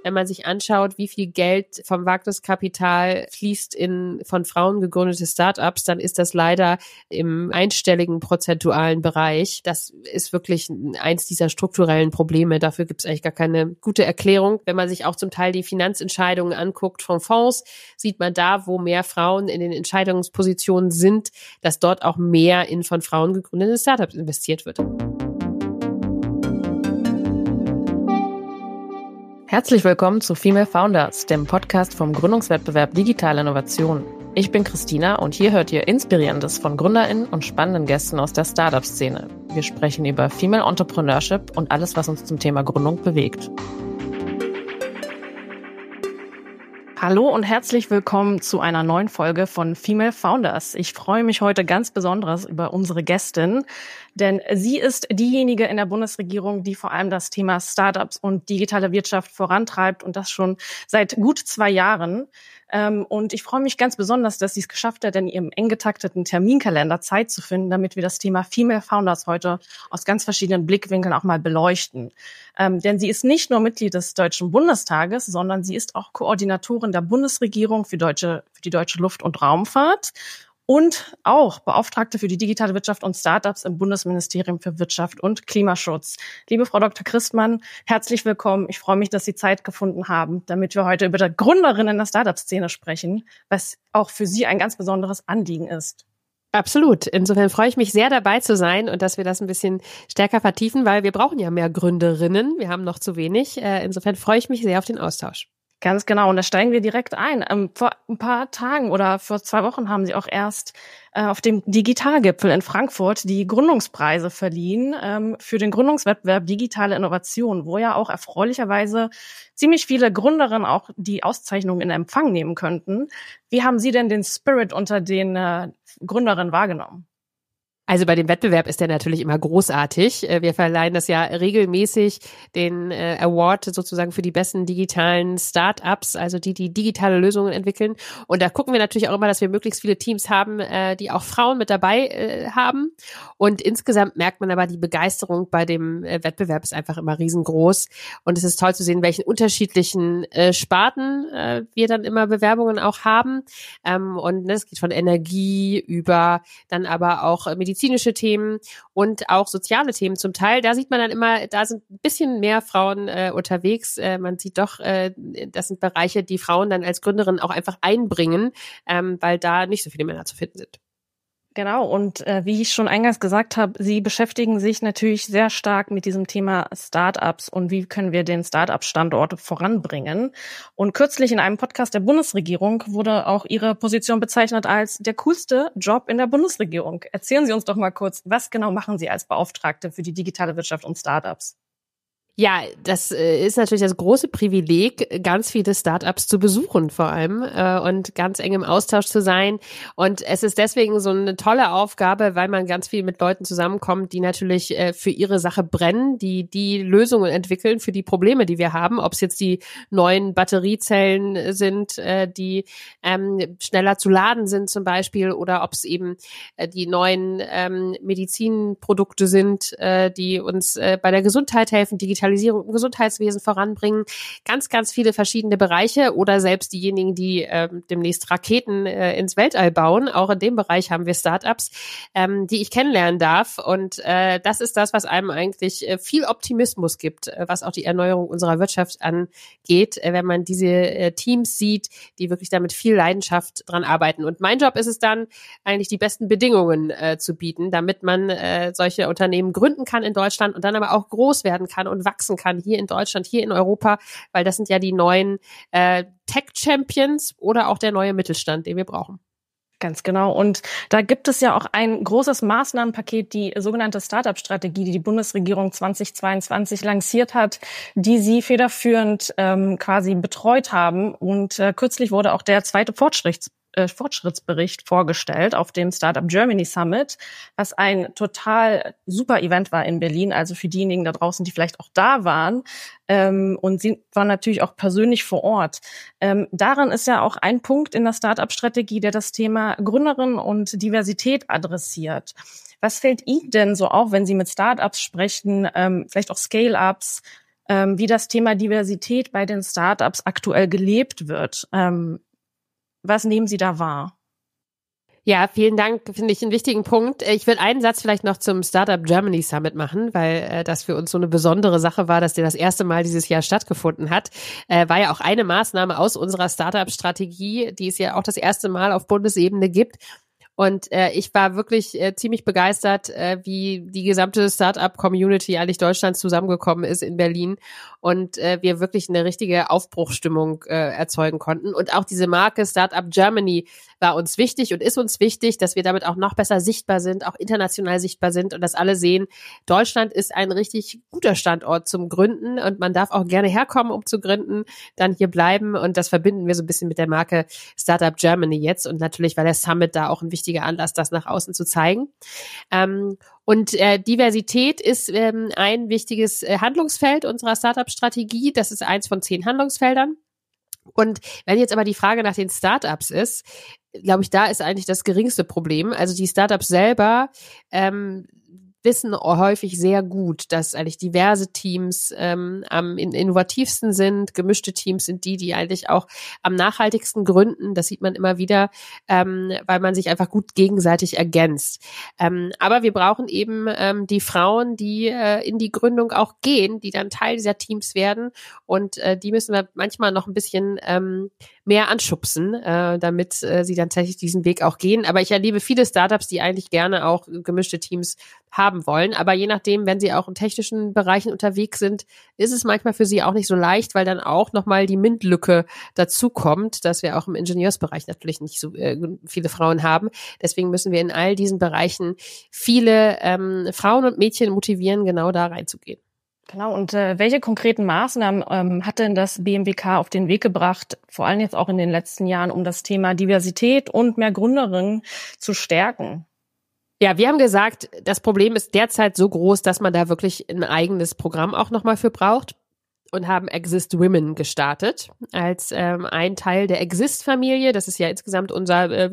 wenn man sich anschaut, wie viel Geld vom Wagniskapital fließt in von Frauen gegründete Startups, dann ist das leider im einstelligen prozentualen Bereich. Das ist wirklich eins dieser strukturellen Probleme. Dafür gibt es eigentlich gar keine gute Erklärung. Wenn man sich auch zum Teil die Finanzentscheidungen anguckt von Fonds, sieht man da, wo mehr Frauen in den Entscheidungspositionen sind, dass dort auch mehr in von Frauen gegründete Startups investiert wird. Herzlich willkommen zu Female Founders, dem Podcast vom Gründungswettbewerb Digitale Innovation. Ich bin Christina und hier hört ihr Inspirierendes von GründerInnen und spannenden Gästen aus der Startup-Szene. Wir sprechen über Female Entrepreneurship und alles, was uns zum Thema Gründung bewegt. Hallo und herzlich willkommen zu einer neuen Folge von Female Founders. Ich freue mich heute ganz besonders über unsere Gästin, denn sie ist diejenige in der Bundesregierung, die vor allem das Thema Startups und digitale Wirtschaft vorantreibt und das schon seit gut 2 Jahren. Und ich freue mich ganz besonders, dass sie es geschafft hat, in ihrem eng getakteten Terminkalender Zeit zu finden, damit wir das Thema Female Founders heute aus ganz verschiedenen Blickwinkeln auch mal beleuchten. Denn sie ist nicht nur Mitglied des Deutschen Bundestages, sondern sie ist auch Koordinatorin der Bundesregierung für die deutsche Luft- und Raumfahrt und auch Beauftragte für die digitale Wirtschaft und Startups im Bundesministerium für Wirtschaft und Klimaschutz. Liebe Frau Dr. Christmann, herzlich willkommen. Ich freue mich, dass Sie Zeit gefunden haben, damit wir heute über die Gründerin in der Startup-Szene sprechen, was auch für Sie ein ganz besonderes Anliegen ist. Absolut. Insofern freue ich mich sehr, dabei zu sein und dass wir das ein bisschen stärker vertiefen, weil wir brauchen ja mehr Gründerinnen. Wir haben noch zu wenig. Insofern freue ich mich sehr auf den Austausch. Ganz genau. Und da steigen wir direkt ein. Vor ein paar Tagen oder vor 2 Wochen haben Sie auch erst auf dem Digitalgipfel in Frankfurt die Gründungspreise verliehen für den Gründungswettbewerb Digitale Innovation, wo ja auch erfreulicherweise ziemlich viele Gründerinnen auch die Auszeichnung in Empfang nehmen könnten. Wie haben Sie denn den Spirit unter den Gründerinnen wahrgenommen? Also bei dem Wettbewerb ist der natürlich immer großartig. Wir verleihen das ja regelmäßig, den Award sozusagen für die besten digitalen Start-ups, also die digitale Lösungen entwickeln. Und da gucken wir natürlich auch immer, dass wir möglichst viele Teams haben, die auch Frauen mit dabei haben. Und insgesamt merkt man aber, die Begeisterung bei dem Wettbewerb ist einfach immer riesengroß. Und es ist toll zu sehen, welchen unterschiedlichen Sparten wir dann immer Bewerbungen auch haben. Und es geht von Energie über dann aber auch medizinische Themen und auch soziale Themen zum Teil. Da sieht man dann immer, da sind ein bisschen mehr Frauen unterwegs. Man sieht doch, das sind Bereiche, die Frauen dann als Gründerin auch einfach einbringen, weil da nicht so viele Männer zu finden sind. Genau, und wie ich schon eingangs gesagt habe, Sie beschäftigen sich natürlich sehr stark mit diesem Thema Startups und wie können wir den Startup-Standort voranbringen. Und kürzlich in einem Podcast der Bundesregierung wurde auch Ihre Position bezeichnet als der coolste Job in der Bundesregierung. Erzählen Sie uns doch mal kurz, was genau machen Sie als Beauftragte für die digitale Wirtschaft und Startups? Ja, das ist natürlich das große Privileg, ganz viele Startups zu besuchen vor allem und ganz eng im Austausch zu sein. Und es ist deswegen so eine tolle Aufgabe, weil man ganz viel mit Leuten zusammenkommt, die natürlich für ihre Sache brennen, die Lösungen entwickeln für die Probleme, die wir haben. Ob es jetzt die neuen Batteriezellen sind, die schneller zu laden sind zum Beispiel, oder ob es eben die neuen Medizinprodukte sind, die uns bei der Gesundheit helfen, Digitalisierung im Gesundheitswesen voranbringen, ganz, ganz viele verschiedene Bereiche oder selbst diejenigen, die demnächst Raketen ins Weltall bauen. Auch in dem Bereich haben wir Startups, die ich kennenlernen darf. Und das ist das, was einem eigentlich viel Optimismus gibt, was auch die Erneuerung unserer Wirtschaft angeht, wenn man diese Teams sieht, die wirklich da mit viel Leidenschaft dran arbeiten. Und mein Job ist es dann, eigentlich die besten Bedingungen zu bieten, damit man solche Unternehmen gründen kann in Deutschland und dann aber auch groß werden kann und wachsen kann hier in Deutschland, hier in Europa, weil das sind ja die neuen Tech-Champions oder auch der neue Mittelstand, den wir brauchen. Ganz genau. Und da gibt es ja auch ein großes Maßnahmenpaket, die sogenannte Startup-Strategie, die die Bundesregierung 2022 lanciert hat, die Sie federführend quasi betreut haben. Und kürzlich wurde auch der zweite Fortschrittsbericht vorgestellt auf dem Startup Germany Summit, was ein total super Event war in Berlin. Also für diejenigen da draußen, die vielleicht auch da waren. Und Sie waren natürlich auch persönlich vor Ort. Daran ist ja auch ein Punkt in der Startup-Strategie, der das Thema Gründerinnen und Diversität adressiert. Was fällt Ihnen denn so auf, wenn Sie mit Startups sprechen, vielleicht auch Scale-Ups? wie das Thema Diversität bei den Startups aktuell gelebt wird. Was nehmen Sie da wahr? Ja, vielen Dank, finde ich einen wichtigen Punkt. Ich will einen Satz vielleicht noch zum Startup Germany Summit machen, weil das für uns so eine besondere Sache war, dass der das erste Mal dieses Jahr stattgefunden hat. War ja auch eine Maßnahme aus unserer Startup-Strategie, die es ja auch das erste Mal auf Bundesebene gibt. Und ich war wirklich ziemlich begeistert, wie die gesamte Startup-Community eigentlich Deutschlands zusammengekommen ist in Berlin und wir wirklich eine richtige Aufbruchsstimmung erzeugen konnten. Und auch diese Marke Startup Germany war uns wichtig und ist uns wichtig, dass wir damit auch noch besser sichtbar sind, auch international sichtbar sind und dass alle sehen, Deutschland ist ein richtig guter Standort zum Gründen und man darf auch gerne herkommen, um zu gründen, dann hier bleiben und das verbinden wir so ein bisschen mit der Marke Startup Germany jetzt und natürlich war der Summit da auch ein wichtiger Anlass, das nach außen zu zeigen. Und Diversität ist ein wichtiges Handlungsfeld unserer Startup-Strategie. Das ist eins von 10 Handlungsfeldern. Und wenn jetzt aber die Frage nach den Startups ist, glaube ich, da ist eigentlich das geringste Problem. Also die Startups selber wissen häufig sehr gut, dass eigentlich diverse Teams am innovativsten sind. Gemischte Teams sind die eigentlich auch am nachhaltigsten gründen. Das sieht man immer wieder, weil man sich einfach gut gegenseitig ergänzt. Aber wir brauchen eben die Frauen, die in die Gründung auch gehen, die dann Teil dieser Teams werden. Und die müssen wir manchmal noch ein bisschen mehr anschubsen, damit sie dann tatsächlich diesen Weg auch gehen. Aber ich erlebe viele Startups, die eigentlich gerne auch gemischte Teams haben wollen. Aber je nachdem, wenn sie auch in technischen Bereichen unterwegs sind, ist es manchmal für sie auch nicht so leicht, weil dann auch nochmal die MINT-Lücke dazu kommt, dass wir auch im Ingenieursbereich natürlich nicht so viele Frauen haben. Deswegen müssen wir in all diesen Bereichen viele Frauen und Mädchen motivieren, genau da reinzugehen. Genau, und welche konkreten Maßnahmen hat denn das BMWK auf den Weg gebracht, vor allem jetzt auch in den letzten Jahren, um das Thema Diversität und mehr Gründerinnen zu stärken? Ja, wir haben gesagt, das Problem ist derzeit so groß, dass man da wirklich ein eigenes Programm auch nochmal für braucht und haben Exist Women gestartet als ein Teil der Exist-Familie. Das ist ja insgesamt unser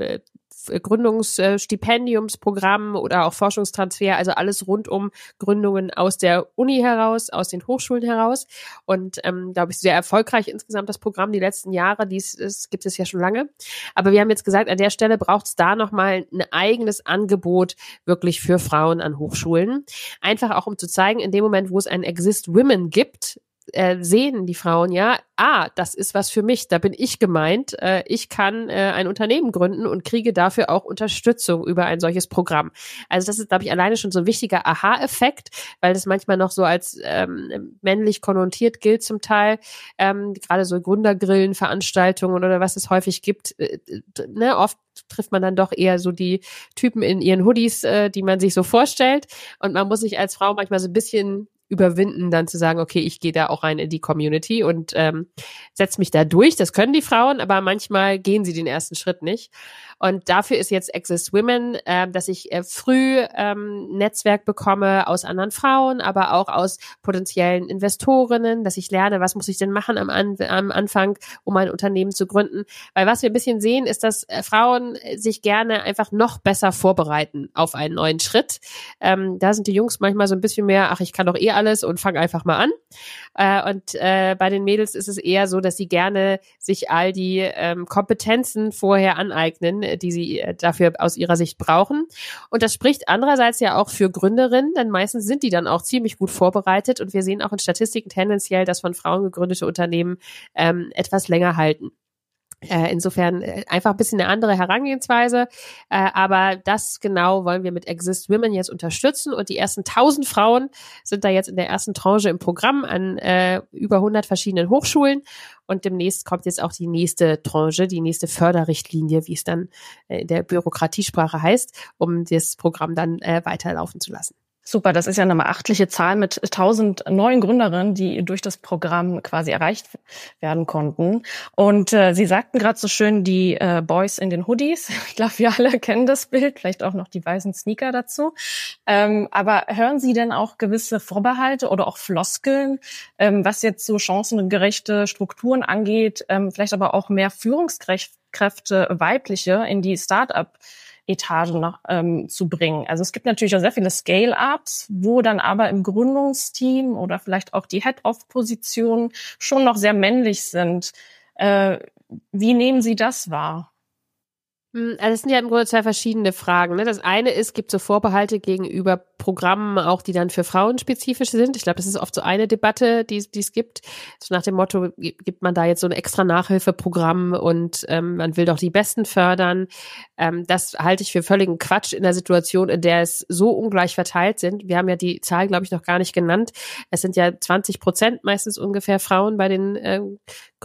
Gründungsstipendiumsprogramm oder auch Forschungstransfer, also alles rund um Gründungen aus der Uni heraus, aus den Hochschulen heraus und glaube ich sehr erfolgreich insgesamt das Programm die letzten Jahre, dies gibt es ja schon lange, aber wir haben jetzt gesagt, an der Stelle braucht es da nochmal ein eigenes Angebot wirklich für Frauen an Hochschulen, einfach auch um zu zeigen, in dem Moment, wo es ein Exist Women gibt, sehen die Frauen ja, das ist was für mich, da bin ich gemeint, ich kann ein Unternehmen gründen und kriege dafür auch Unterstützung über ein solches Programm. Also das ist, glaube ich, alleine schon so ein wichtiger Aha-Effekt, weil das manchmal noch so als männlich konnotiert gilt zum Teil, gerade so Gründergrillen, Veranstaltungen oder was es häufig gibt, oft trifft man dann doch eher so die Typen in ihren Hoodies, die man sich so vorstellt und man muss sich als Frau manchmal so ein bisschen überwinden, dann zu sagen, okay, ich gehe da auch rein in die Community und setze mich da durch. Das können die Frauen, aber manchmal gehen sie den ersten Schritt nicht. Und dafür ist jetzt Exist Women, dass ich früh Netzwerk bekomme aus anderen Frauen, aber auch aus potenziellen Investorinnen, dass ich lerne, was muss ich denn machen am Anfang, um ein Unternehmen zu gründen. Weil was wir ein bisschen sehen, ist, dass Frauen sich gerne einfach noch besser vorbereiten auf einen neuen Schritt. Da sind die Jungs manchmal so ein bisschen mehr, ich kann doch eh alles und fang einfach mal an. Und bei den Mädels ist es eher so, dass sie gerne sich all die Kompetenzen vorher aneignen, die sie dafür aus ihrer Sicht brauchen. Und das spricht andererseits ja auch für Gründerinnen, denn meistens sind die dann auch ziemlich gut vorbereitet und wir sehen auch in Statistiken tendenziell, dass von Frauen gegründete Unternehmen etwas länger halten. Insofern einfach ein bisschen eine andere Herangehensweise, aber das genau wollen wir mit Exist Women jetzt unterstützen und die ersten 1000 Frauen sind da jetzt in der ersten Tranche im Programm an über 100 verschiedenen Hochschulen und demnächst kommt jetzt auch die nächste Tranche, die nächste Förderrichtlinie, wie es dann in der Bürokratiesprache heißt, um das Programm dann weiterlaufen zu lassen. Super, das ist ja eine beachtliche Zahl mit 1000 neuen Gründerinnen, die durch das Programm quasi erreicht werden konnten. Und Sie sagten gerade so schön, die Boys in den Hoodies. Ich glaube, wir alle kennen das Bild, vielleicht auch noch die weißen Sneaker dazu. Aber hören Sie denn auch gewisse Vorbehalte oder auch Floskeln, was jetzt so chancengerechte Strukturen angeht, vielleicht aber auch mehr Führungskräfte, weibliche, in die Etagen noch zu bringen. Also es gibt natürlich auch sehr viele Scale-Ups, wo dann aber im Gründungsteam oder vielleicht auch die Head-of-Positionen schon noch sehr männlich sind. Wie nehmen Sie das wahr? Also es sind ja im Grunde zwei verschiedene Fragen. Ne? Das eine ist, gibt so Vorbehalte gegenüber Programmen auch, die dann für Frauen spezifisch sind. Ich glaube, das ist oft so eine Debatte, die es gibt. So nach dem Motto, gibt man da jetzt so ein extra Nachhilfeprogramm und man will doch die Besten fördern. Das halte ich für völligen Quatsch in der Situation, in der es so ungleich verteilt sind. Wir haben ja die Zahl, glaube ich, noch gar nicht genannt. Es sind ja 20% meistens ungefähr Frauen bei den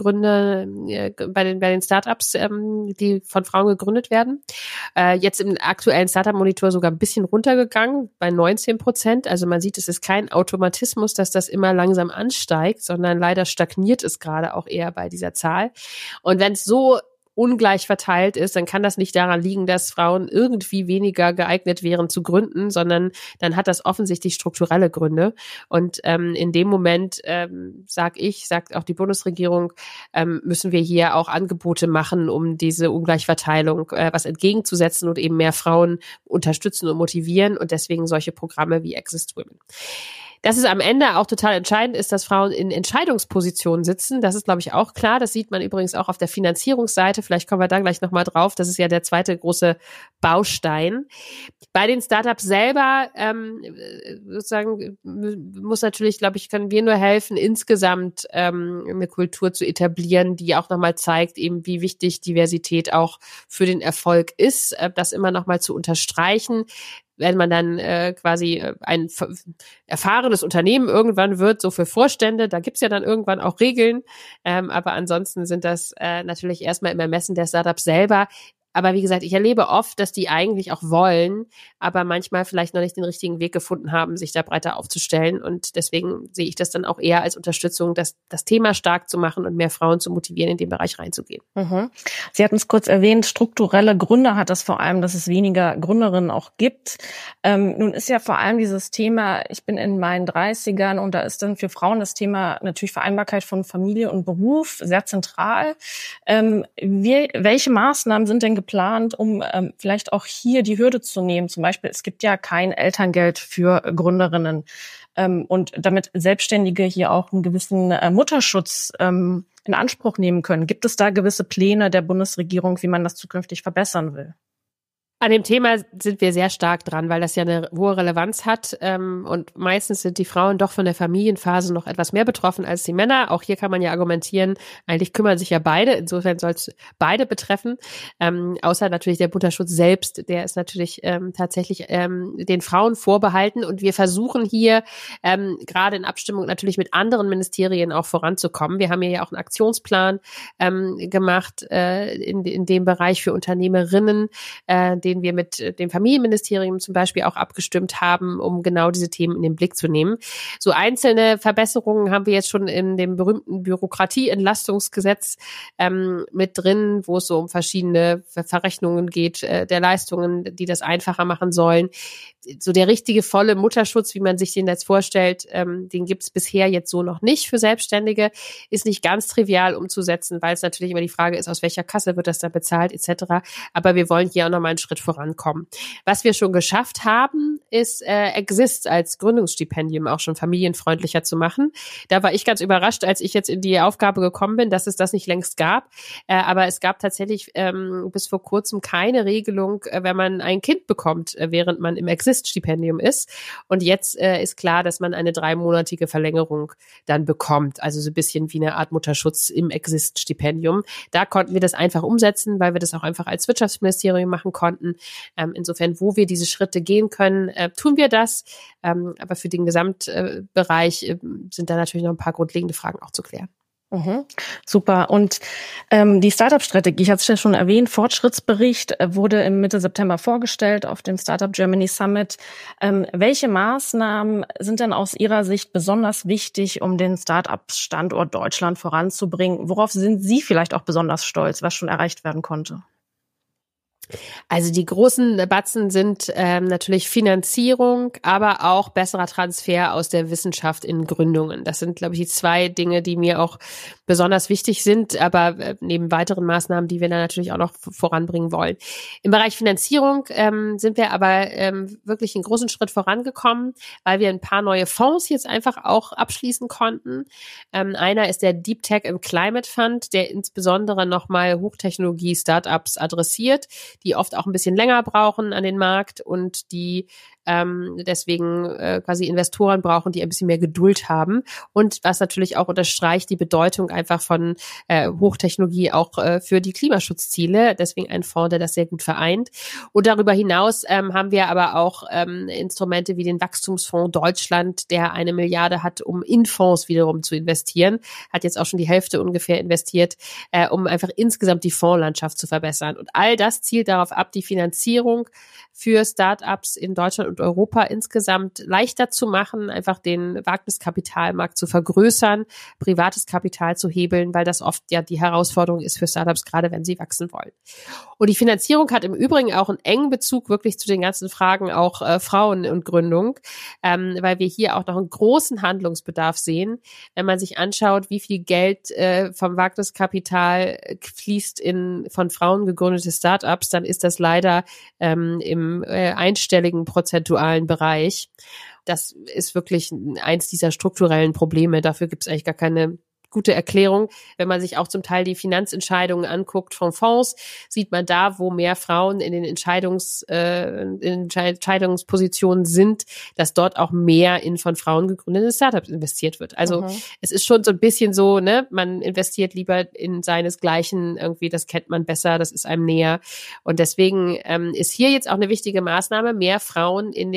bei den Startups, die von Frauen gegründet werden. Jetzt im aktuellen Startup-Monitor sogar ein bisschen runtergegangen, bei 19%. Also man sieht, es ist kein Automatismus, dass das immer langsam ansteigt, sondern leider stagniert es gerade auch eher bei dieser Zahl. Und wenn es so ungleich verteilt ist, dann kann das nicht daran liegen, dass Frauen irgendwie weniger geeignet wären zu gründen, sondern dann hat das offensichtlich strukturelle Gründe. Und in dem Moment, sagt auch die Bundesregierung, müssen wir hier auch Angebote machen, um diese Ungleichverteilung was entgegenzusetzen und eben mehr Frauen unterstützen und motivieren und deswegen solche Programme wie Exist Women. Dass es am Ende auch total entscheidend ist, dass Frauen in Entscheidungspositionen sitzen, das ist, glaube ich, auch klar. Das sieht man übrigens auch auf der Finanzierungsseite. Vielleicht kommen wir da gleich nochmal drauf. Das ist ja der zweite große Baustein. Bei den Startups selber sozusagen muss natürlich, glaube ich, können wir nur helfen, insgesamt eine Kultur zu etablieren, die auch nochmal zeigt, eben wie wichtig Diversität auch für den Erfolg ist, das immer nochmal zu unterstreichen. Wenn man dann quasi ein erfahrenes Unternehmen irgendwann wird, so für Vorstände, da gibt's ja dann irgendwann auch Regeln, aber ansonsten sind das natürlich erstmal im Ermessen der Startups selber. Aber wie gesagt, ich erlebe oft, dass die eigentlich auch wollen, aber manchmal vielleicht noch nicht den richtigen Weg gefunden haben, sich da breiter aufzustellen. Und deswegen sehe ich das dann auch eher als Unterstützung, das Thema stark zu machen und mehr Frauen zu motivieren, in den Bereich reinzugehen. Mhm. Sie hatten es kurz erwähnt, strukturelle Gründe hat das vor allem, dass es weniger Gründerinnen auch gibt. Nun ist ja vor allem dieses Thema, ich bin in meinen 30ern und da ist dann für Frauen das Thema natürlich Vereinbarkeit von Familie und Beruf sehr zentral. Welche Maßnahmen sind denn geplant, um vielleicht auch hier die Hürde zu nehmen? Zum Beispiel, es gibt ja kein Elterngeld für Gründerinnen und damit Selbstständige hier auch einen gewissen Mutterschutz in Anspruch nehmen können. Gibt es da gewisse Pläne der Bundesregierung, wie man das zukünftig verbessern will? An dem Thema sind wir sehr stark dran, weil das ja eine hohe Relevanz hat und meistens sind die Frauen doch von der Familienphase noch etwas mehr betroffen als die Männer. Auch hier kann man ja argumentieren, eigentlich kümmern sich ja beide, insofern soll es beide betreffen, außer natürlich der Mutterschutz selbst, der ist natürlich tatsächlich den Frauen vorbehalten und wir versuchen hier gerade in Abstimmung natürlich mit anderen Ministerien auch voranzukommen. Wir haben hier ja auch einen Aktionsplan gemacht in dem Bereich für Unternehmerinnen, den wir mit dem Familienministerium zum Beispiel auch abgestimmt haben, um genau diese Themen in den Blick zu nehmen. So einzelne Verbesserungen haben wir jetzt schon in dem berühmten Bürokratieentlastungsgesetz mit drin, wo es so um verschiedene Verrechnungen geht, der Leistungen, die das einfacher machen sollen. So der richtige volle Mutterschutz, wie man sich den jetzt vorstellt, den gibt es bisher jetzt so noch nicht für Selbstständige, ist nicht ganz trivial umzusetzen, weil es natürlich immer die Frage ist, aus welcher Kasse wird das dann bezahlt etc. Aber wir wollen hier auch nochmal einen Schritt vorankommen. Was wir schon geschafft haben, ist Exist als Gründungsstipendium auch schon familienfreundlicher zu machen. Da war ich ganz überrascht, als ich jetzt in die Aufgabe gekommen bin, dass es das nicht längst gab. Aber es gab tatsächlich bis vor kurzem keine Regelung, wenn man ein Kind bekommt, während man im Exist-Stipendium ist. Und jetzt ist klar, dass man eine 3-monatige Verlängerung dann bekommt. Also so ein bisschen wie eine Art Mutterschutz im Exist-Stipendium. Da konnten wir das einfach umsetzen, weil wir das auch einfach als Wirtschaftsministerium machen konnten. Insofern, wo wir diese Schritte gehen können, tun wir das. Aber für den Gesamtbereich sind da natürlich noch ein paar grundlegende Fragen auch zu klären. Mhm. Super. Und die Startup-Strategie, ich hatte es ja schon erwähnt, Fortschrittsbericht wurde im Mitte September vorgestellt auf dem Startup Germany Summit. Welche Maßnahmen sind denn aus Ihrer Sicht besonders wichtig, um den Startup-Standort Deutschland voranzubringen? Worauf sind Sie vielleicht auch besonders stolz, was schon erreicht werden konnte? Also die großen Batzen sind natürlich Finanzierung, aber auch besserer Transfer aus der Wissenschaft in Gründungen. Das sind, glaube ich, die zwei Dinge, die mir auch besonders wichtig sind, aber neben weiteren Maßnahmen, die wir dann natürlich auch noch voranbringen wollen. Im Bereich Finanzierung sind wir aber wirklich einen großen Schritt vorangekommen, weil wir ein paar neue Fonds jetzt einfach auch abschließen konnten. Einer ist der Deep Tech and Climate Fund, der insbesondere nochmal Hochtechnologie-Startups adressiert, die oft auch ein bisschen länger brauchen an den Markt und die deswegen quasi Investoren brauchen, die ein bisschen mehr Geduld haben. Und was natürlich auch unterstreicht die Bedeutung einfach von Hochtechnologie auch für die Klimaschutzziele. Deswegen ein Fonds, der das sehr gut vereint. Und darüber hinaus haben wir aber auch Instrumente wie den Wachstumsfonds Deutschland, der 1 Milliarde hat, um in Fonds wiederum zu investieren. Hat jetzt auch schon die Hälfte ungefähr investiert, um einfach insgesamt die Fondslandschaft zu verbessern. Und all das zielt darauf ab, die Finanzierung für Startups in Deutschland und Europa insgesamt leichter zu machen, einfach den Wagniskapitalmarkt zu vergrößern, privates Kapital zu hebeln, weil das oft ja die Herausforderung ist für Startups, gerade wenn sie wachsen wollen. Und die Finanzierung hat im Übrigen auch einen engen Bezug wirklich zu den ganzen Fragen auch Frauen und Gründung, weil wir hier auch noch einen großen Handlungsbedarf sehen. Wenn man sich anschaut, wie viel Geld vom Wagniskapital fließt in von Frauen gegründete Startups, dann ist das leider im einstelligen prozentualen Bereich. Das ist wirklich eins dieser strukturellen Probleme. Dafür gibt es eigentlich gar keine gute Erklärung. Wenn man sich auch zum Teil die Finanzentscheidungen anguckt von Fonds, sieht man da, wo mehr Frauen in den Entscheidungspositionen sind, dass dort auch mehr in von Frauen gegründete Startups investiert wird. Also es ist schon so ein bisschen so, ne, man investiert lieber in seinesgleichen irgendwie, das kennt man besser, das ist einem näher. Und deswegen ist hier jetzt auch eine wichtige Maßnahme, mehr Frauen in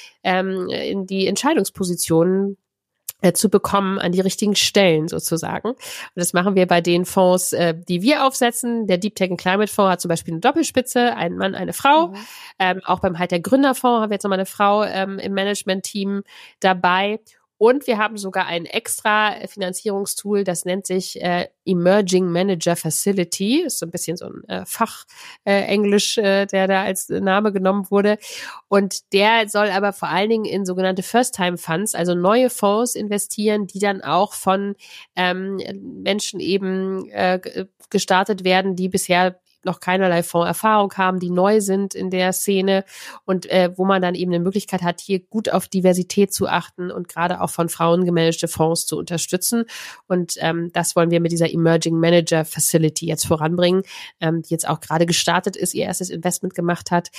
die Entscheidungspositionen zu bekommen an die richtigen Stellen sozusagen. Und das machen wir bei den Fonds, die wir aufsetzen. Der Deep Tech and Climate Fonds hat zum Beispiel eine Doppelspitze, ein Mann, eine Frau. Auch beim der Gründerfonds haben wir jetzt nochmal eine Frau im Management-Team dabei. Und wir haben sogar ein extra Finanzierungstool, das nennt sich Emerging Manager Facility. Ist so ein bisschen so ein Fach-Englisch, der da als Name genommen wurde. Und der soll aber vor allen Dingen in sogenannte First-Time-Funds, also neue Fonds investieren, die dann auch von Menschen eben gestartet werden, die bisher noch keinerlei Fondserfahrung haben, die neu sind in der Szene und wo man dann eben eine Möglichkeit hat, hier gut auf Diversität zu achten und gerade auch von Frauen gemanagte Fonds zu unterstützen. Und das wollen wir mit dieser Emerging Manager Facility jetzt voranbringen, die jetzt auch gerade gestartet ist, ihr erstes Investment gemacht hat.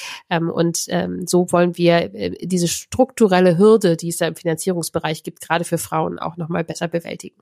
So wollen wir diese strukturelle Hürde, die es da im Finanzierungsbereich gibt, gerade für Frauen auch nochmal besser bewältigen.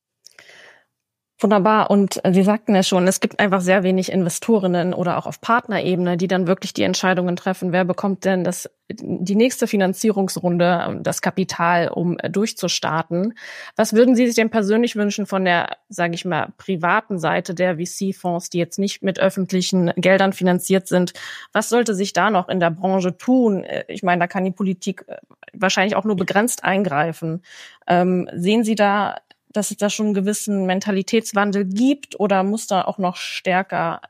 Wunderbar. Und Sie sagten ja schon, es gibt einfach sehr wenig Investorinnen oder auch auf Partnerebene, die dann wirklich die Entscheidungen treffen, wer bekommt denn die nächste Finanzierungsrunde, das Kapital, um durchzustarten. Was würden Sie sich denn persönlich wünschen von der, sage ich mal, privaten Seite der VC-Fonds, die jetzt nicht mit öffentlichen Geldern finanziert sind? Was sollte sich da noch in der Branche tun? Ich meine, da kann die Politik wahrscheinlich auch nur begrenzt eingreifen. Sehen Sie da, dass es da schon einen gewissen Mentalitätswandel gibt oder muss da auch noch stärker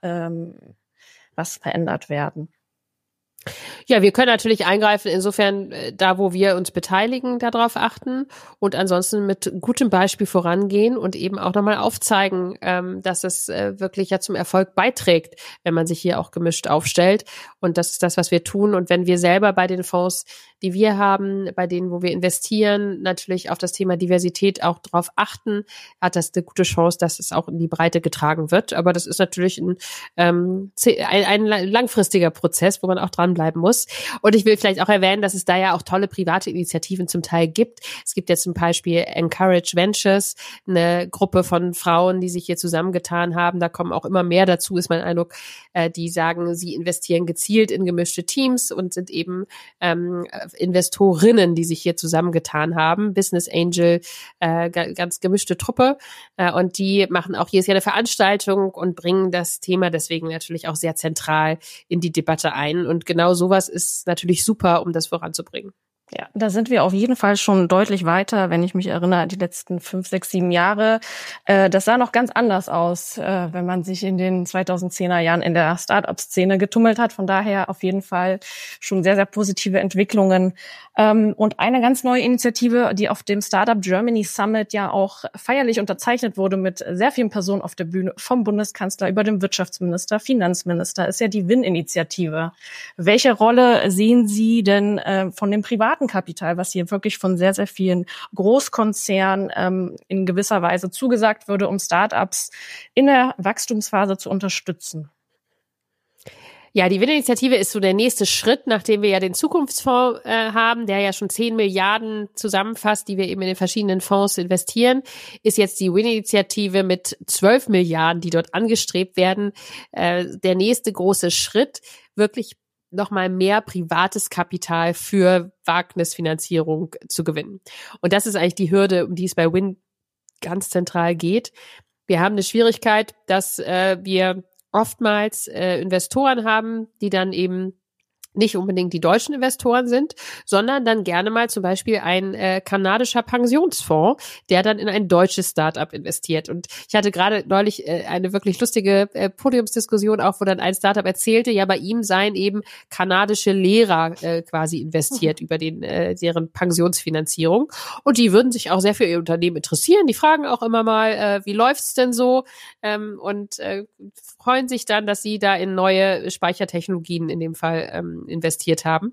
was verändert werden? Ja, wir können natürlich eingreifen, insofern da, wo wir uns beteiligen, darauf achten und ansonsten mit gutem Beispiel vorangehen und eben auch nochmal aufzeigen, dass es wirklich ja zum Erfolg beiträgt, wenn man sich hier auch gemischt aufstellt. Und das ist das, was wir tun. Und wenn wir selber bei den Fonds, die wir haben, bei denen, wo wir investieren, natürlich auf das Thema Diversität auch drauf achten, hat das eine gute Chance, dass es auch in die Breite getragen wird. Aber das ist natürlich ein langfristiger Prozess, wo man auch dranbleiben muss. Und ich will vielleicht auch erwähnen, dass es da ja auch tolle private Initiativen zum Teil gibt. Es gibt jetzt zum Beispiel Encourage Ventures, eine Gruppe von Frauen, die sich hier zusammengetan haben. Da kommen auch immer mehr dazu, ist mein Eindruck, die sagen, sie investieren gezielt in gemischte Teams und sind eben Investorinnen, die sich hier zusammengetan haben. Business Angel, ganz gemischte Truppe. Und die machen auch jedes Jahr eine Veranstaltung und bringen das Thema deswegen natürlich auch sehr zentral in die Debatte ein. Und genau sowas ist natürlich super, um das voranzubringen. Ja, da sind wir auf jeden Fall schon deutlich weiter, wenn ich mich erinnere, die letzten 5, 6, 7 Jahre. Das sah noch ganz anders aus, wenn man sich in den 2010er Jahren in der Start-up-Szene getummelt hat. Von daher auf jeden Fall schon sehr, sehr positive Entwicklungen. Und eine ganz neue Initiative, die auf dem Startup Germany Summit ja auch feierlich unterzeichnet wurde mit sehr vielen Personen auf der Bühne, vom Bundeskanzler über den Wirtschaftsminister, Finanzminister, ist ja die WIN-Initiative. Welche Rolle sehen Sie denn von dem privaten Kapital, was hier wirklich von sehr, sehr vielen Großkonzernen in gewisser Weise zugesagt würde, um Startups in der Wachstumsphase zu unterstützen? Ja, die WIN-Initiative ist so der nächste Schritt, nachdem wir ja den Zukunftsfonds haben, der ja schon 10 Milliarden zusammenfasst, die wir eben in den verschiedenen Fonds investieren, ist jetzt die WIN-Initiative mit 12 Milliarden, die dort angestrebt werden, der nächste große Schritt, wirklich nochmal mehr privates Kapital für Wagnisfinanzierung zu gewinnen. Und das ist eigentlich die Hürde, um die es bei WIN ganz zentral geht. Wir haben eine Schwierigkeit, dass wir oftmals Investoren haben, die dann eben nicht unbedingt die deutschen Investoren sind, sondern dann gerne mal zum Beispiel ein kanadischer Pensionsfonds, der dann in ein deutsches Startup investiert. Und ich hatte gerade neulich eine wirklich lustige Podiumsdiskussion auch, wo dann ein Startup erzählte, ja, bei ihm seien eben kanadische Lehrer quasi investiert über deren Pensionsfinanzierung. Und die würden sich auch sehr für ihr Unternehmen interessieren. Die fragen auch immer mal, wie läuft's denn so? Und freuen sich dann, dass sie da in neue Speichertechnologien in dem Fall investiert haben.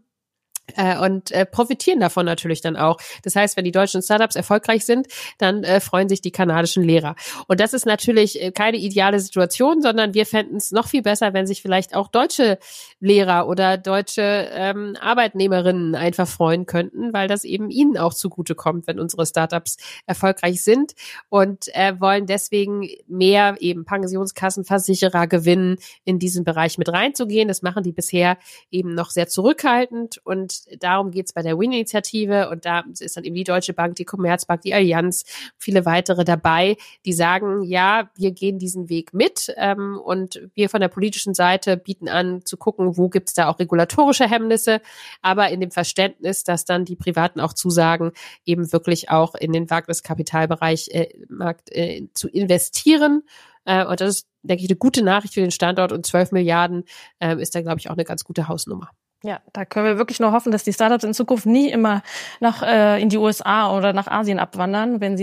Und profitieren davon natürlich dann auch. Das heißt, wenn die deutschen Startups erfolgreich sind, dann freuen sich die kanadischen Lehrer. Und das ist natürlich keine ideale Situation, sondern wir fänden es noch viel besser, wenn sich vielleicht auch deutsche Lehrer oder deutsche Arbeitnehmerinnen einfach freuen könnten, weil das eben ihnen auch zugutekommt, wenn unsere Startups erfolgreich sind, und wollen deswegen mehr eben Pensionskassen, Versicherer gewinnen, in diesen Bereich mit reinzugehen. Das machen die bisher eben noch sehr zurückhaltend, und darum geht's bei der WIN-Initiative, und da ist dann eben die Deutsche Bank, die Commerzbank, die Allianz, viele weitere dabei, die sagen, ja, wir gehen diesen Weg mit, und wir von der politischen Seite bieten an, zu gucken, wo gibt's da auch regulatorische Hemmnisse, aber in dem Verständnis, dass dann die Privaten auch zusagen, eben wirklich auch in den Wagniskapitalbereich Markt zu investieren. Und das ist, denke ich, eine gute Nachricht für den Standort, und 12 Milliarden ist da, glaube ich, auch eine ganz gute Hausnummer. Ja, da können wir wirklich nur hoffen, dass die Startups in Zukunft nie immer in die USA oder nach Asien abwandern, wenn sie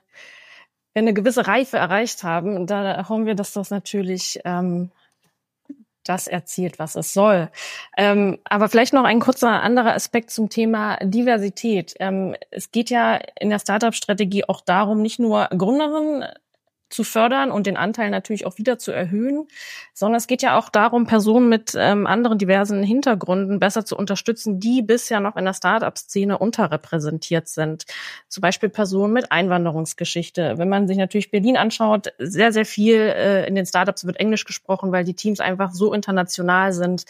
eine gewisse Reife erreicht haben. Und da hoffen wir, dass das natürlich das erzielt, was es soll. Aber vielleicht noch ein kurzer anderer Aspekt zum Thema Diversität. Es geht ja in der Startup-Strategie auch darum, nicht nur Gründerinnen zu fördern und den Anteil natürlich auch wieder zu erhöhen, sondern es geht ja auch darum, Personen mit anderen diversen Hintergründen besser zu unterstützen, die bisher noch in der Start-up-Szene unterrepräsentiert sind. Zum Beispiel Personen mit Einwanderungsgeschichte. Wenn man sich natürlich Berlin anschaut, sehr, sehr viel in den Startups wird Englisch gesprochen, weil die Teams einfach so international sind.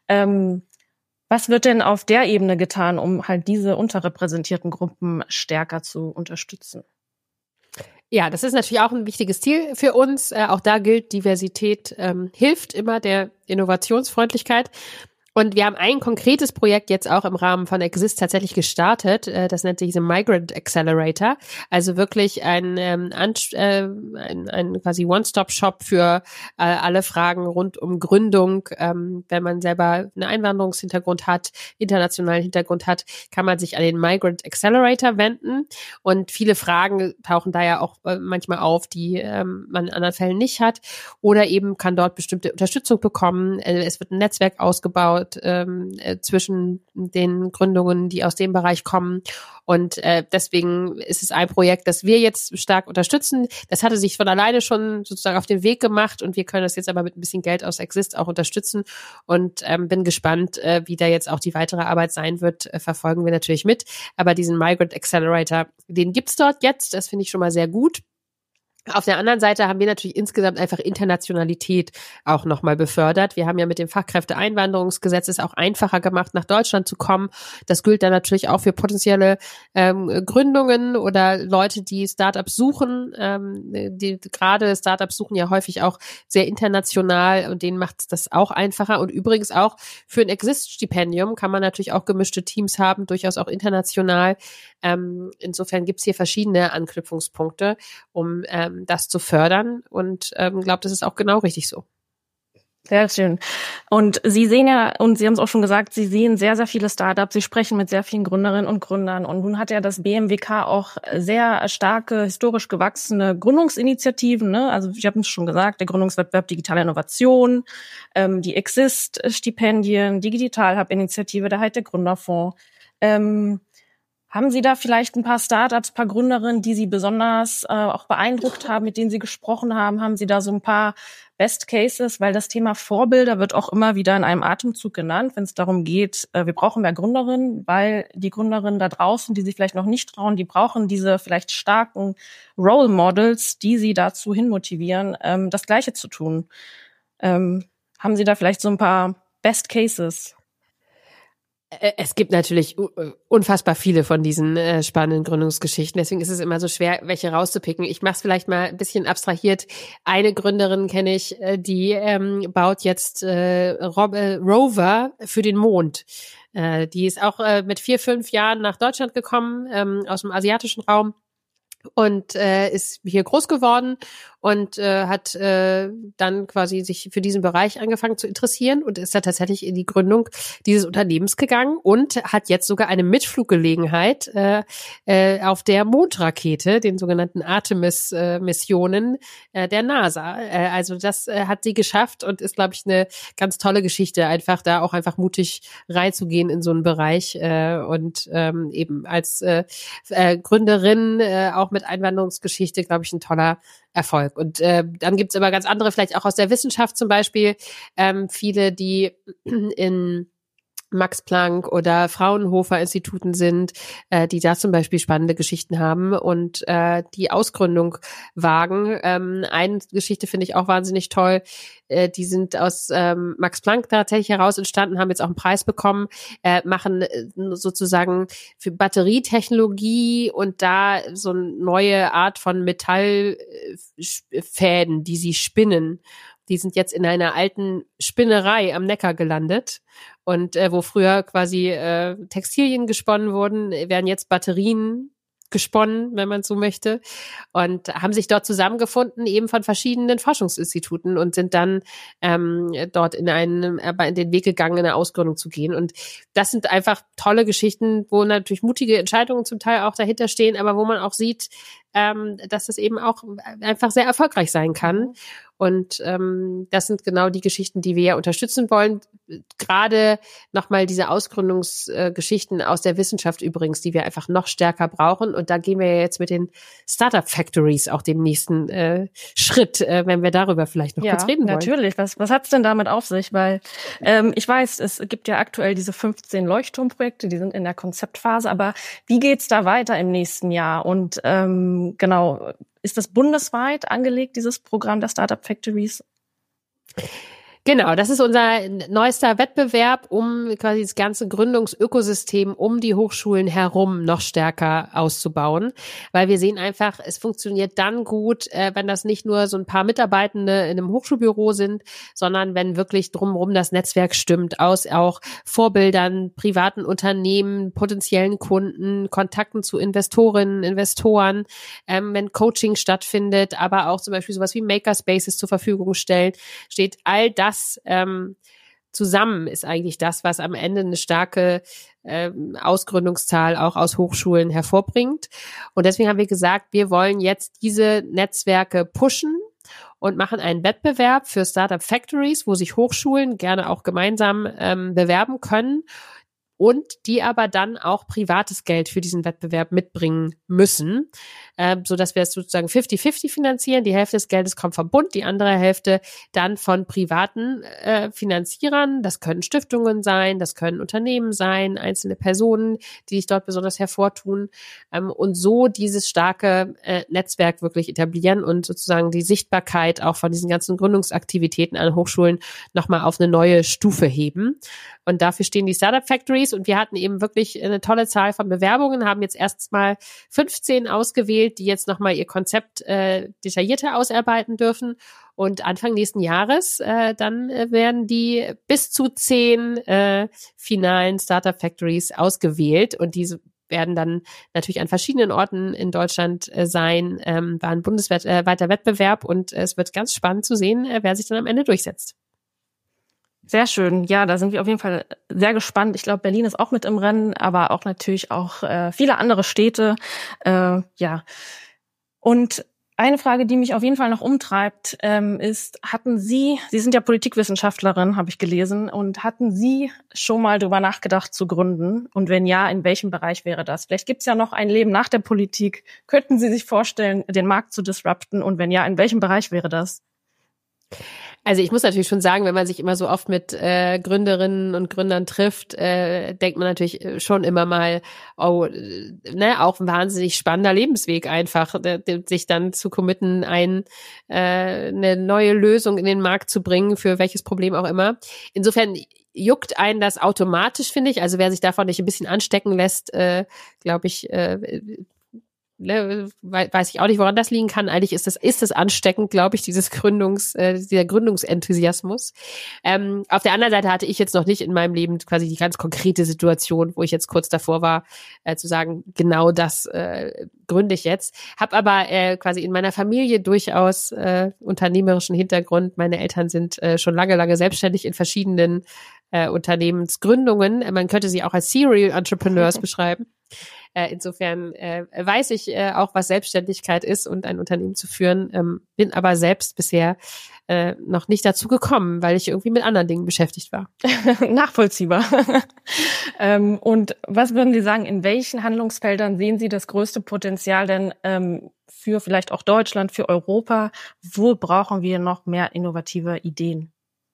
Was wird denn auf der Ebene getan, um halt diese unterrepräsentierten Gruppen stärker zu unterstützen? Ja, das ist natürlich auch ein wichtiges Ziel für uns. Auch da gilt, Diversität hilft immer der Innovationsfreundlichkeit. Und wir haben ein konkretes Projekt jetzt auch im Rahmen von Exist tatsächlich gestartet. Das nennt sich Migrant Accelerator. Also wirklich ein quasi One-Stop-Shop für alle Fragen rund um Gründung. Wenn man selber einen Einwanderungshintergrund hat, internationalen Hintergrund hat, kann man sich an den Migrant Accelerator wenden. Und viele Fragen tauchen da ja auch manchmal auf, die man in anderen Fällen nicht hat. Oder eben kann dort bestimmte Unterstützung bekommen. Es wird ein Netzwerk ausgebaut zwischen den Gründungen, die aus dem Bereich kommen. Und deswegen ist es ein Projekt, das wir jetzt stark unterstützen. Das hatte sich von alleine schon sozusagen auf den Weg gemacht, und wir können das jetzt aber mit ein bisschen Geld aus Exist auch unterstützen, und bin gespannt, wie da jetzt auch die weitere Arbeit sein wird. Verfolgen wir natürlich mit. Aber diesen Migrant Accelerator, den gibt's dort jetzt. Das finde ich schon mal sehr gut. Auf der anderen Seite haben wir natürlich insgesamt einfach Internationalität auch nochmal befördert. Wir haben ja mit dem Fachkräfteeinwanderungsgesetz es auch einfacher gemacht, nach Deutschland zu kommen. Das gilt dann natürlich auch für potenzielle Gründungen oder Leute, die Startups suchen. Die gerade Startups suchen ja häufig auch sehr international und denen macht es das auch einfacher. Und übrigens auch für ein Exist-Stipendium kann man natürlich auch gemischte Teams haben, durchaus auch international. Insofern gibt's hier verschiedene Anknüpfungspunkte, um das zu fördern und glaube, das ist auch genau richtig so. Sehr schön. Und Sie sehen ja, und Sie haben es auch schon gesagt, Sie sehen sehr, sehr viele Startups, Sie sprechen mit sehr vielen Gründerinnen und Gründern. Und nun hat ja das BMWK auch sehr starke, historisch gewachsene Gründungsinitiativen, ne? Also ich habe es schon gesagt, der Gründungswettbewerb Digitale Innovation, die Exist-Stipendien, Digital-Hub-Initiative, der der Gründerfonds. Haben Sie da vielleicht ein paar Startups, paar Gründerinnen, die Sie besonders auch beeindruckt haben, mit denen Sie gesprochen haben? Haben Sie da so ein paar Best Cases? Weil das Thema Vorbilder wird auch immer wieder in einem Atemzug genannt, wenn es darum geht, wir brauchen mehr Gründerinnen, weil die Gründerinnen da draußen, die sich vielleicht noch nicht trauen, die brauchen diese vielleicht starken Role Models, die sie dazu hinmotivieren, das Gleiche zu tun. Haben Sie da vielleicht so ein paar Best Cases? Es gibt natürlich unfassbar viele von diesen spannenden Gründungsgeschichten. Deswegen ist es immer so schwer, welche rauszupicken. Ich mache es vielleicht mal ein bisschen abstrahiert. Eine Gründerin kenne ich, die baut jetzt Rover für den Mond. Die ist auch mit 4, 5 Jahren nach Deutschland gekommen, aus dem asiatischen Raum. Und ist hier groß geworden und hat dann quasi sich für diesen Bereich angefangen zu interessieren und ist da tatsächlich in die Gründung dieses Unternehmens gegangen und hat jetzt sogar eine Mitfluggelegenheit auf der Mondrakete, den sogenannten Artemis-Missionen der NASA. Also das hat sie geschafft und ist, glaube ich, eine ganz tolle Geschichte, einfach da auch einfach mutig reinzugehen in so einen Bereich und eben als Gründerin auch mit Einwanderungsgeschichte, glaube ich, ein toller Erfolg. Und dann gibt's aber ganz andere, vielleicht auch aus der Wissenschaft zum Beispiel, viele, die in Max-Planck- oder Fraunhofer-Instituten sind, die da zum Beispiel spannende Geschichten haben und die Ausgründung wagen. Eine Geschichte finde ich auch wahnsinnig toll. Die sind aus Max-Planck tatsächlich heraus entstanden, haben jetzt auch einen Preis bekommen, machen sozusagen für Batterietechnologie und da so eine neue Art von Metallfäden, die sie spinnen. Die sind jetzt in einer alten Spinnerei am Neckar gelandet. Und wo früher quasi Textilien gesponnen wurden, werden jetzt Batterien gesponnen, wenn man so möchte. Und haben sich dort zusammengefunden, eben von verschiedenen Forschungsinstituten und sind dann dort in den Weg gegangen, in eine Ausgründung zu gehen. Und das sind einfach tolle Geschichten, wo natürlich mutige Entscheidungen zum Teil auch dahinter stehen, aber wo man auch sieht, dass es eben auch einfach sehr erfolgreich sein kann. Und das sind genau die Geschichten, die wir ja unterstützen wollen. Gerade nochmal diese Ausgründungsgeschichten aus der Wissenschaft übrigens, die wir einfach noch stärker brauchen. Und da gehen wir ja jetzt mit den Startup Factories auch den nächsten Schritt, wenn wir darüber vielleicht noch kurz reden wollen. Natürlich. Was hat's denn damit auf sich? Weil ich weiß, es gibt ja aktuell diese 15 Leuchtturmprojekte, die sind in der Konzeptphase. Aber wie geht's da weiter im nächsten Jahr? Und genau, ist das bundesweit angelegt, dieses Programm der Startup Factories? Genau, das ist unser neuester Wettbewerb, um quasi das ganze Gründungsökosystem um die Hochschulen herum noch stärker auszubauen, weil wir sehen einfach, es funktioniert dann gut, wenn das nicht nur so ein paar Mitarbeitende in einem Hochschulbüro sind, sondern wenn wirklich drumherum das Netzwerk stimmt, aus auch Vorbildern, privaten Unternehmen, potenziellen Kunden, Kontakten zu Investorinnen, Investoren, wenn Coaching stattfindet, aber auch zum Beispiel sowas wie Makerspaces zur Verfügung stellen, steht all das zusammen ist eigentlich das, was am Ende eine starke Ausgründungszahl auch aus Hochschulen hervorbringt. Und deswegen haben wir gesagt, wir wollen jetzt diese Netzwerke pushen und machen einen Wettbewerb für Startup Factories, wo sich Hochschulen gerne auch gemeinsam bewerben können. und die aber dann auch privates Geld für diesen Wettbewerb mitbringen müssen, sodass wir es sozusagen 50-50 finanzieren. Die Hälfte des Geldes kommt vom Bund, die andere Hälfte dann von privaten Finanzierern. Das können Stiftungen sein, das können Unternehmen sein, einzelne Personen, die sich dort besonders hervortun, und so dieses starke Netzwerk wirklich etablieren und sozusagen die Sichtbarkeit auch von diesen ganzen Gründungsaktivitäten an Hochschulen nochmal auf eine neue Stufe heben. Und dafür stehen die Startup Factories und wir hatten eben wirklich eine tolle Zahl von Bewerbungen, haben jetzt erstmal 15 ausgewählt, die jetzt nochmal ihr Konzept detaillierter ausarbeiten dürfen. Und Anfang nächsten Jahres dann werden die bis zu 10 finalen Startup Factories ausgewählt und diese werden dann natürlich an verschiedenen Orten in Deutschland sein, war ein bundesweiter Wettbewerb und es wird ganz spannend zu sehen, wer sich dann am Ende durchsetzt. Sehr schön. Ja, da sind wir auf jeden Fall sehr gespannt. Ich glaube, Berlin ist auch mit im Rennen, aber auch natürlich auch viele andere Städte. Ja. Und eine Frage, die mich auf jeden Fall noch umtreibt, ist, Sie sind ja Politikwissenschaftlerin, habe ich gelesen, und hatten Sie schon mal drüber nachgedacht zu gründen? Und wenn ja, in welchem Bereich wäre das? Vielleicht gibt es ja noch ein Leben nach der Politik. Könnten Sie sich vorstellen, den Markt zu disrupten? Und wenn ja, in welchem Bereich wäre das? Also ich muss natürlich schon sagen, wenn man sich immer so oft mit Gründerinnen und Gründern trifft, denkt man natürlich schon immer mal, auch ein wahnsinnig spannender Lebensweg einfach, sich dann zu committen, eine neue Lösung in den Markt zu bringen, für welches Problem auch immer. Insofern juckt einen das automatisch, finde ich. Also wer sich davon nicht ein bisschen anstecken lässt, glaube ich, weiß ich auch nicht, woran das liegen kann. Eigentlich ist das ansteckend, glaube ich, dieser Gründungsenthusiasmus. Auf der anderen Seite hatte ich jetzt noch nicht in meinem Leben quasi die ganz konkrete Situation, wo ich jetzt kurz davor war, zu sagen, genau das gründe ich jetzt. Hab aber quasi in meiner Familie durchaus unternehmerischen Hintergrund. Meine Eltern sind schon lange selbstständig in verschiedenen Unternehmensgründungen. Man könnte sie auch als Serial Entrepreneurs beschreiben. Insofern weiß ich auch, was Selbstständigkeit ist und ein Unternehmen zu führen, bin aber selbst bisher noch nicht dazu gekommen, weil ich irgendwie mit anderen Dingen beschäftigt war. Nachvollziehbar. Und was würden Sie sagen, in welchen Handlungsfeldern sehen Sie das größte Potenzial denn für vielleicht auch Deutschland, für Europa? Wo brauchen wir noch mehr innovative Ideen?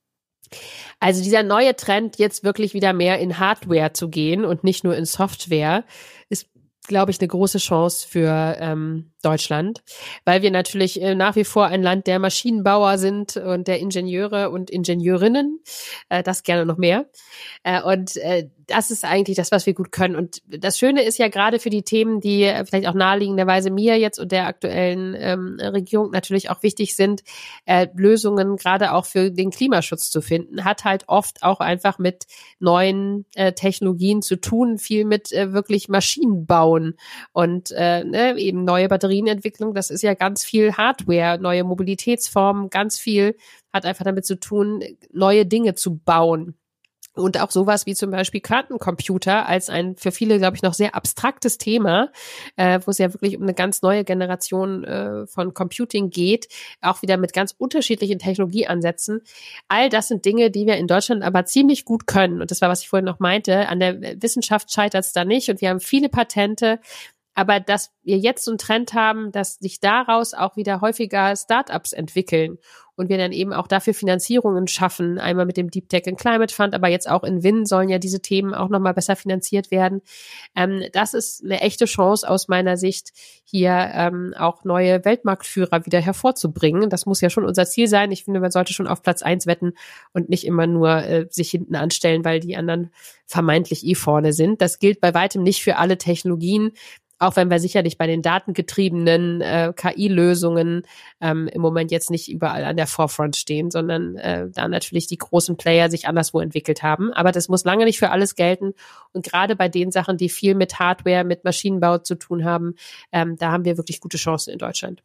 Also dieser neue Trend, jetzt wirklich wieder mehr in Hardware zu gehen und nicht nur in Software, ist, glaube ich, eine große Chance für Deutschland, weil wir natürlich nach wie vor ein Land der Maschinenbauer sind und der Ingenieure und Ingenieurinnen, das gerne noch mehr. Und das ist eigentlich das, was wir gut können. Und das Schöne ist ja gerade für die Themen, die vielleicht auch naheliegenderweise mir jetzt und der aktuellen Regierung natürlich auch wichtig sind, Lösungen gerade auch für den Klimaschutz zu finden, hat halt oft auch einfach mit neuen Technologien zu tun, viel mit wirklich Maschinen bauen und eben neue Batterienentwicklung. Das ist ja ganz viel Hardware, neue Mobilitätsformen, ganz viel hat einfach damit zu tun, neue Dinge zu bauen. Und auch sowas wie zum Beispiel Quantencomputer als ein für viele, glaube ich, noch sehr abstraktes Thema, wo es ja wirklich um eine ganz neue Generation von Computing geht, auch wieder mit ganz unterschiedlichen Technologieansätzen. All das sind Dinge, die wir in Deutschland aber ziemlich gut können. Und das war, was ich vorhin noch meinte, an der Wissenschaft scheitert es da nicht. Und wir haben viele Patente. Aber dass wir jetzt so einen Trend haben, dass sich daraus auch wieder häufiger Startups entwickeln und wir dann eben auch dafür Finanzierungen schaffen, einmal mit dem Deep Tech and Climate Fund, aber jetzt auch in WIN sollen ja diese Themen auch nochmal besser finanziert werden. Das ist eine echte Chance aus meiner Sicht, hier auch neue Weltmarktführer wieder hervorzubringen. Das muss ja schon unser Ziel sein. Ich finde, man sollte schon auf Platz 1 wetten und nicht immer nur sich hinten anstellen, weil die anderen vermeintlich vorne sind. Das gilt bei weitem nicht für alle Technologien. Auch wenn wir sicherlich bei den datengetriebenen KI-Lösungen im Moment jetzt nicht überall an der Forefront stehen, sondern da natürlich die großen Player sich anderswo entwickelt haben. Aber das muss lange nicht für alles gelten. Und gerade bei den Sachen, die viel mit Hardware, mit Maschinenbau zu tun haben, da haben wir wirklich gute Chancen in Deutschland.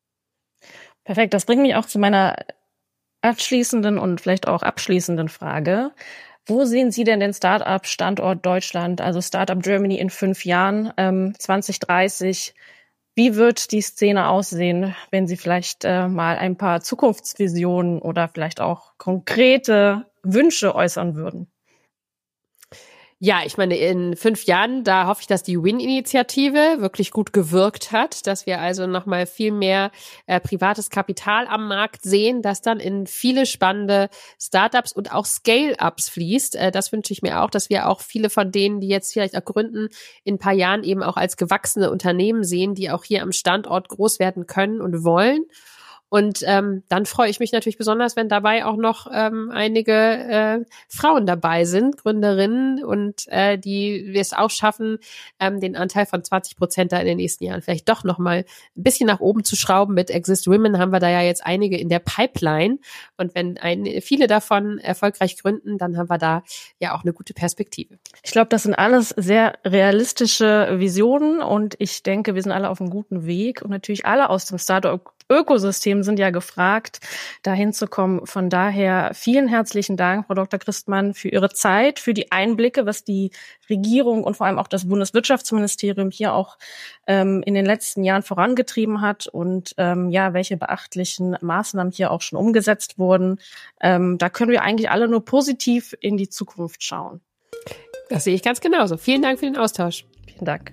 Perfekt. Das bringt mich auch zu meiner abschließenden und vielleicht auch abschließenden Frage. Wo sehen Sie denn den Start-up-Standort Deutschland, also Startup Germany in 5 Jahren, 2030? Wie wird die Szene aussehen, wenn Sie vielleicht mal ein paar Zukunftsvisionen oder vielleicht auch konkrete Wünsche äußern würden? Ja, ich meine, in 5 Jahren, da hoffe ich, dass die Win-Initiative wirklich gut gewirkt hat, dass wir also nochmal viel mehr privates Kapital am Markt sehen, das dann in viele spannende Startups und auch Scale-Ups fließt. Das wünsche ich mir auch, dass wir auch viele von denen, die jetzt vielleicht auch gründen, in ein paar Jahren eben auch als gewachsene Unternehmen sehen, die auch hier am Standort groß werden können und wollen. Und dann freue ich mich natürlich besonders, wenn dabei auch noch einige Frauen dabei sind, Gründerinnen, und die wir es auch schaffen, den Anteil von 20% da in den nächsten Jahren vielleicht doch noch mal ein bisschen nach oben zu schrauben. Mit Exist Women haben wir da ja jetzt einige in der Pipeline. Und wenn viele davon erfolgreich gründen, dann haben wir da ja auch eine gute Perspektive. Ich glaube, das sind alles sehr realistische Visionen und ich denke, wir sind alle auf einem guten Weg und natürlich alle aus dem Startup-Ökosystem sind ja gefragt, dahin zu kommen. Von daher vielen herzlichen Dank, Frau Dr. Christmann, für Ihre Zeit, für die Einblicke, was die Regierung und vor allem auch das Bundeswirtschaftsministerium hier auch in den letzten Jahren vorangetrieben hat und welche beachtlichen Maßnahmen hier auch schon umgesetzt wurden. Da können wir eigentlich alle nur positiv in die Zukunft schauen. Das sehe ich ganz genauso. Vielen Dank für den Austausch. Vielen Dank.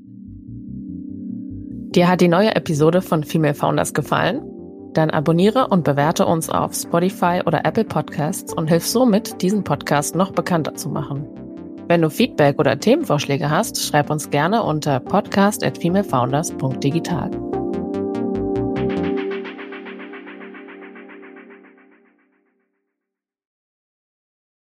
Dir hat die neue Episode von Female Founders gefallen? Dann abonniere und bewerte uns auf Spotify oder Apple Podcasts und hilf somit, diesen Podcast noch bekannter zu machen. Wenn du Feedback oder Themenvorschläge hast, schreib uns gerne unter podcast@femalefounders.digital.